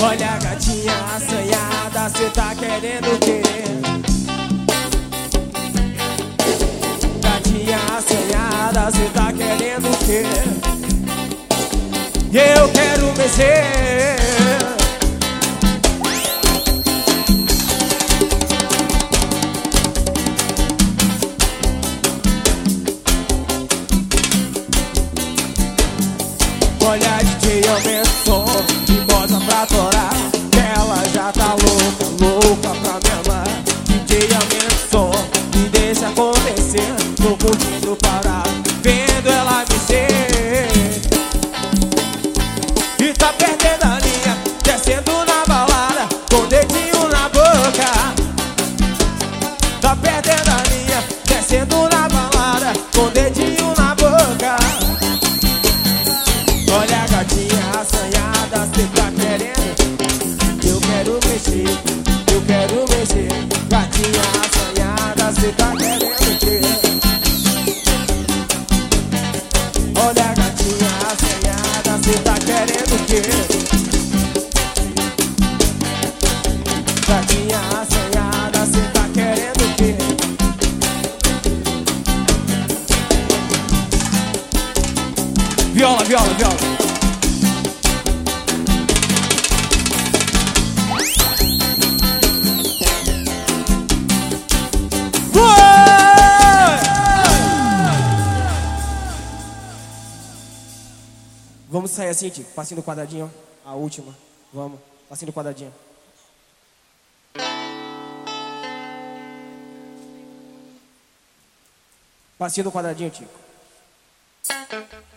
Olha a gatinha assanhada, cê tá querendo o quê? Gatinha assanhada, cê tá querendo o quê? Eu quero mexer. Olha, DJ, aumenta o som e bota pra torar, que ela já tá louca, louca pra me amar. DJ, aumenta o som e deixa acontecer, tô curtindo parar, vendo ela mexer. E tá perdendo a linha, descendo na balada, com o dedinho na boca. Tá perdendo a linha, descendo na balada, com o dedinho na boca. Olha a gatinha assanhada, cê tá querendo? Eu quero mexer, eu quero mexer. Gatinha assanhada, cê tá querendo o quê? Olha a gatinha assanhada, cê tá querendo o quê? Gatinha assanhada, cê tá querendo o quê? Viola, viola, viola. Vamos sair assim, Tico. Passinho do quadradinho. A última. Vamos. Passinho do quadradinho. Passinho do quadradinho, Tico.